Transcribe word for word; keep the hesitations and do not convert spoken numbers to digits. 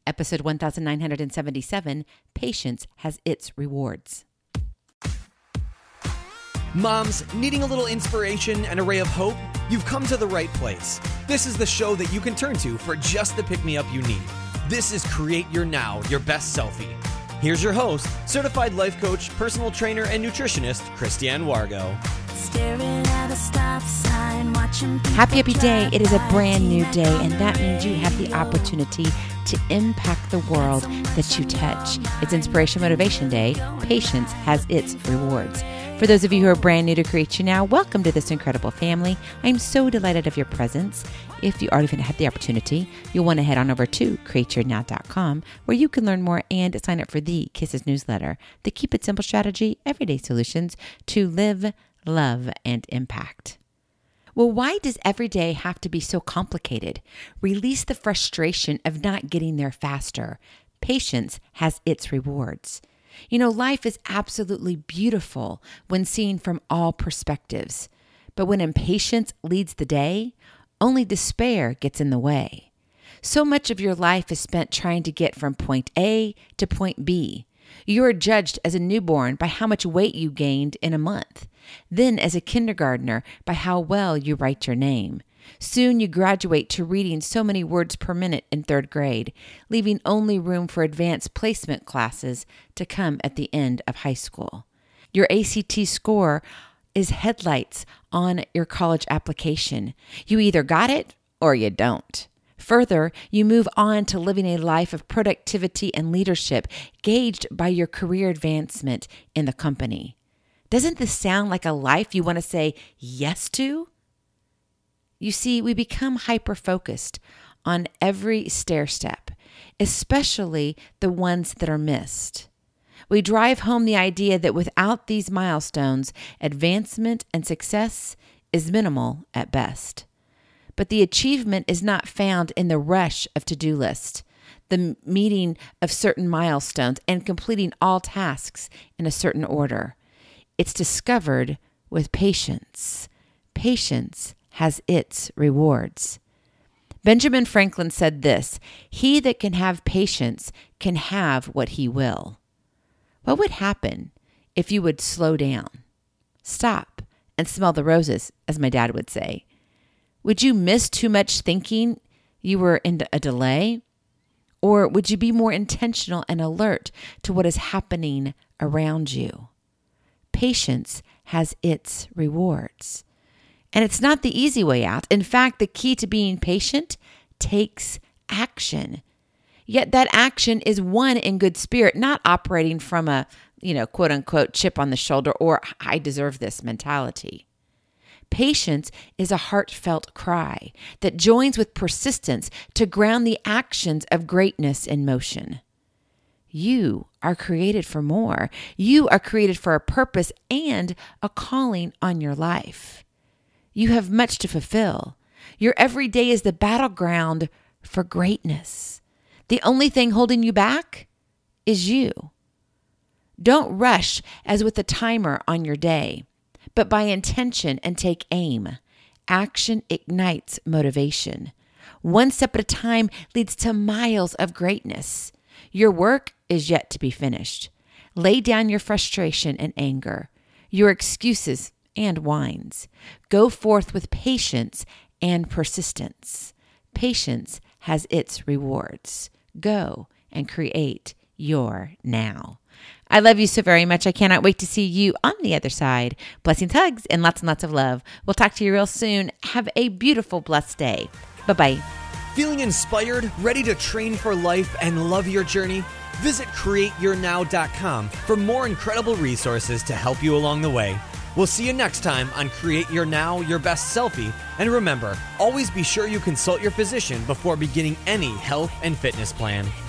episode one thousand nine hundred seventy-seven, Patience Has Its Rewards. Moms, needing a little inspiration and a ray of hope? You've come to the right place. This is the show that you can turn to for just the pick-me-up you need. This is Create Your Now, Your Best Selfie. Here's your host, certified life coach, personal trainer, and nutritionist, Christiane Wargo. At a stop sign, Happy, happy day. It is a brand new day, and that means you have the opportunity to impact the world that you touch. It's Inspiration Motivation Day. Patience has its rewards. For those of you who are brand new to Create Your Now, welcome to this incredible family. I'm so delighted of your presence. If you already have the opportunity, you'll want to head on over to create your now dot com, where you can learn more and sign up for the Kisses newsletter, the Keep It Simple strategy, everyday solutions to live, love, and impact. Well, why does every day have to be so complicated? Release the frustration of not getting there faster. Patience has its rewards. You know, life is absolutely beautiful when seen from all perspectives. But when impatience leads the day, only despair gets in the way. So much of your life is spent trying to get from point A to point B. You are judged as a newborn by how much weight you gained in a month. Then as a kindergartner by how well you write your name. Soon you graduate to reading so many words per minute in third grade, leaving only room for advanced placement classes to come at the end of high school. Your A C T score is headlights on your college application. You either got it or you don't. Further, you move on to living a life of productivity and leadership gauged by your career advancement in the company. Doesn't this sound like a life you want to say yes to? You see, we become hyper-focused on every stair step, especially the ones that are missed. We drive home the idea that without these milestones, advancement and success is minimal at best. But the achievement is not found in the rush of to-do lists, the meeting of certain milestones, and completing all tasks in a certain order. It's discovered with patience. Patience has its rewards. Benjamin Franklin said this, "He that can have patience can have what he will." What would happen if you would slow down, stop, and smell the roses, as my dad would say? Would you miss too much thinking you were in a delay? Or would you be more intentional and alert to what is happening around you? Patience has its rewards. And it's not the easy way out. In fact, the key to being patient takes action. Yet that action is one in good spirit, not operating from a, you know, quote unquote, chip on the shoulder or I deserve this mentality. Patience is a heartfelt cry that joins with persistence to ground the actions of greatness in motion. You are created for more. You are created for a purpose and a calling on your life. You have much to fulfill. Your every day is the battleground for greatness. The only thing holding you back is you. Don't rush as with a timer on your day, but by intention and take aim. Action ignites motivation. One step at a time leads to miles of greatness. Your work is yet to be finished. Lay down your frustration and anger, your excuses and whines. Go forth with patience and persistence. Patience has its rewards. Go and create your now. I love you so very much. I cannot wait to see you on the other side. Blessings, hugs, and lots and lots of love. We'll talk to you real soon. Have a beautiful, blessed day. Bye-bye. Feeling inspired, ready to train for life and love your journey? Visit create your now dot com for more incredible resources to help you along the way. We'll see you next time on Create Your Now, Your Best Selfie. And remember, always be sure you consult your physician before beginning any health and fitness plan.